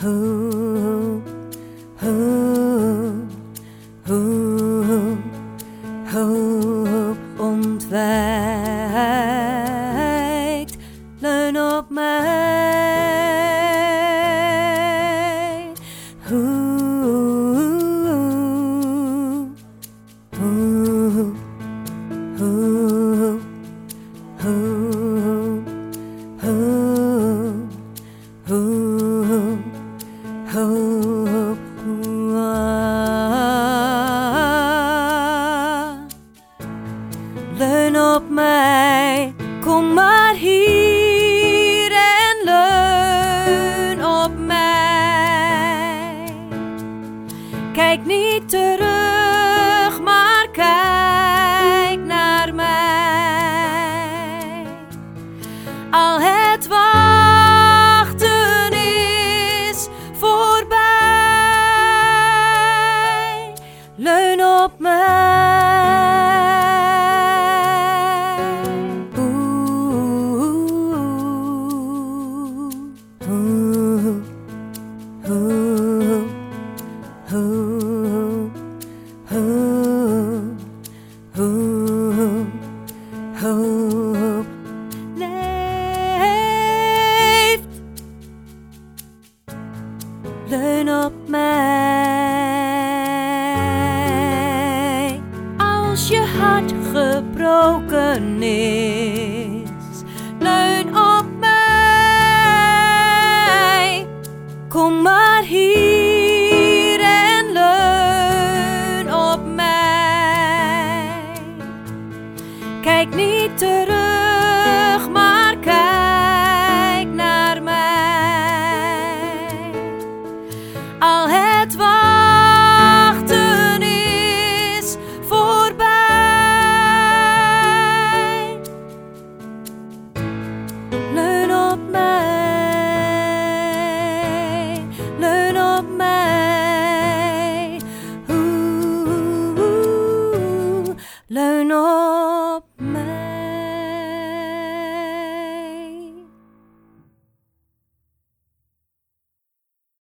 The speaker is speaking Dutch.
Hoe, hoe, hoe, hoop ontwijkt. Leun op mij. Hoe, hoe, hoe, hoe, hoe, hoop. Leun op mij, kom maar hier en leun op mij. Kijk niet terug, maar kijk naar mij. Al het wachten is voorbij. Leun op mij. Hoop leeft. Leun op mij. Als je hart gebroken is,